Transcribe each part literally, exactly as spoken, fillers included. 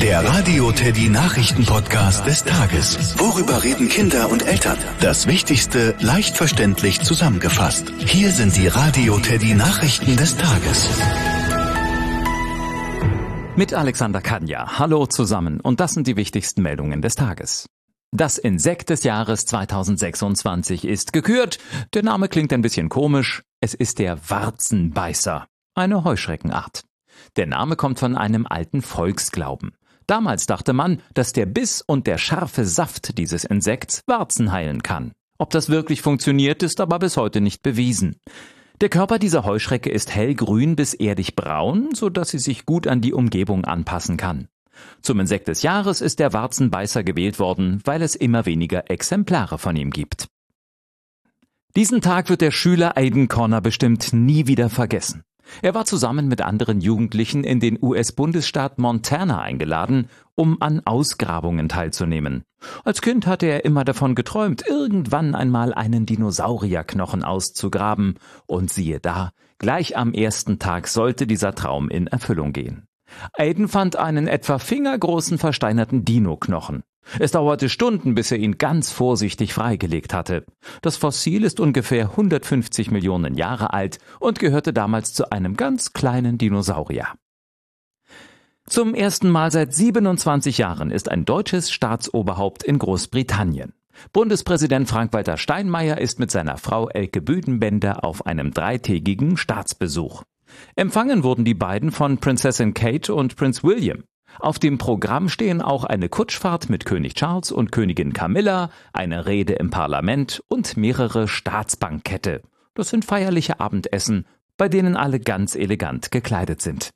Der Radio Teddy Nachrichten-Podcast des Tages. Worüber reden Kinder und Eltern? Das Wichtigste leicht verständlich zusammengefasst. Hier sind die Radio Teddy Nachrichten des Tages. Mit Alexander Kanja. Hallo zusammen. Und das sind die wichtigsten Meldungen des Tages. Das Insekt des Jahres zweitausendsechsundzwanzig ist gekürt. Der Name klingt ein bisschen komisch. Es ist der Warzenbeißer, eine Heuschreckenart. Der Name kommt von einem alten Volksglauben. Damals dachte man, dass der Biss und der scharfe Saft dieses Insekts Warzen heilen kann. Ob das wirklich funktioniert, ist aber bis heute nicht bewiesen. Der Körper dieser Heuschrecke ist hellgrün bis erdig braun, sodass sie sich gut an die Umgebung anpassen kann. Zum Insekt des Jahres ist der Warzenbeißer gewählt worden, weil es immer weniger Exemplare von ihm gibt. Diesen Tag wird der Schüler Aiden Conner bestimmt nie wieder vergessen. Er war zusammen mit anderen Jugendlichen in den U S-Bundesstaat Montana eingeladen, um an Ausgrabungen teilzunehmen. Als Kind hatte er immer davon geträumt, irgendwann einmal einen Dinosaurierknochen auszugraben. Und siehe da, gleich am ersten Tag sollte dieser Traum in Erfüllung gehen. Aiden fand einen etwa fingergroßen versteinerten Dino-Knochen. Es dauerte Stunden, bis er ihn ganz vorsichtig freigelegt hatte. Das Fossil ist ungefähr hundertfünfzig Millionen Jahre alt und gehörte damals zu einem ganz kleinen Dinosaurier. Zum ersten Mal seit siebenundzwanzig Jahren ist ein deutsches Staatsoberhaupt in Großbritannien. Bundespräsident Frank-Walter Steinmeier ist mit seiner Frau Elke Büdenbender auf einem dreitägigen Staatsbesuch. Empfangen wurden die beiden von Prinzessin Kate und Prinz William. Auf dem Programm stehen auch eine Kutschfahrt mit König Charles und Königin Camilla, eine Rede im Parlament und mehrere Staatsbankette. Das sind feierliche Abendessen, bei denen alle ganz elegant gekleidet sind.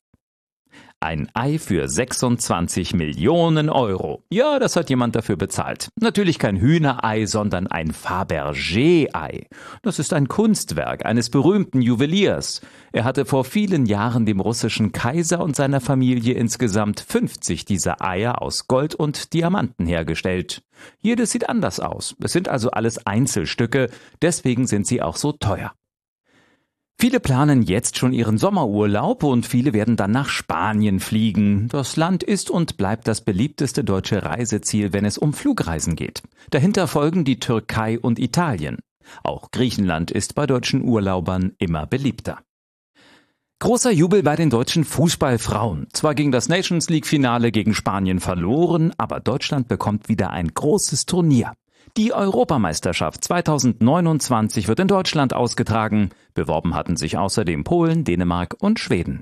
Ein Ei für sechsundzwanzig Millionen Euro. Ja, das hat jemand dafür bezahlt. Natürlich kein Hühnerei, sondern ein Fabergé-Ei. Das ist ein Kunstwerk eines berühmten Juweliers. Er hatte vor vielen Jahren dem russischen Kaiser und seiner Familie insgesamt fünfzig dieser Eier aus Gold und Diamanten hergestellt. Jedes sieht anders aus. Es sind also alles Einzelstücke, deswegen sind sie auch so teuer. Viele planen jetzt schon ihren Sommerurlaub und viele werden dann nach Spanien fliegen. Das Land ist und bleibt das beliebteste deutsche Reiseziel, wenn es um Flugreisen geht. Dahinter folgen die Türkei und Italien. Auch Griechenland ist bei deutschen Urlaubern immer beliebter. Großer Jubel bei den deutschen Fußballfrauen. Zwar ging das Nations League-Finale gegen Spanien verloren, aber Deutschland bekommt wieder ein großes Turnier. Die Europameisterschaft zweitausendneunundzwanzig wird in Deutschland ausgetragen. Beworben hatten sich außerdem Polen, Dänemark und Schweden.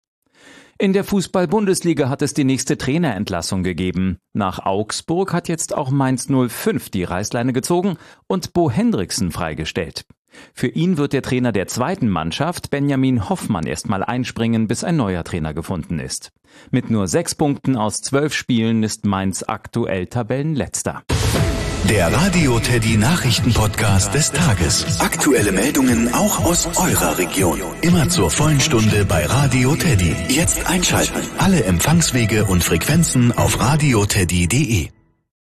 In der Fußball-Bundesliga hat es die nächste Trainerentlassung gegeben. Nach Augsburg hat jetzt auch Mainz null fünf die Reißleine gezogen und Bo Hendriksen freigestellt. Für ihn wird der Trainer der zweiten Mannschaft, Benjamin Hoffmann, erstmal einspringen, bis ein neuer Trainer gefunden ist. Mit nur sechs Punkten aus zwölf Spielen ist Mainz aktuell Tabellenletzter. Der Radio Teddy Nachrichten-Podcast des Tages. Aktuelle Meldungen auch aus eurer Region. Immer zur vollen Stunde bei Radio Teddy. Jetzt einschalten. Alle Empfangswege und Frequenzen auf radioteddy punkt de.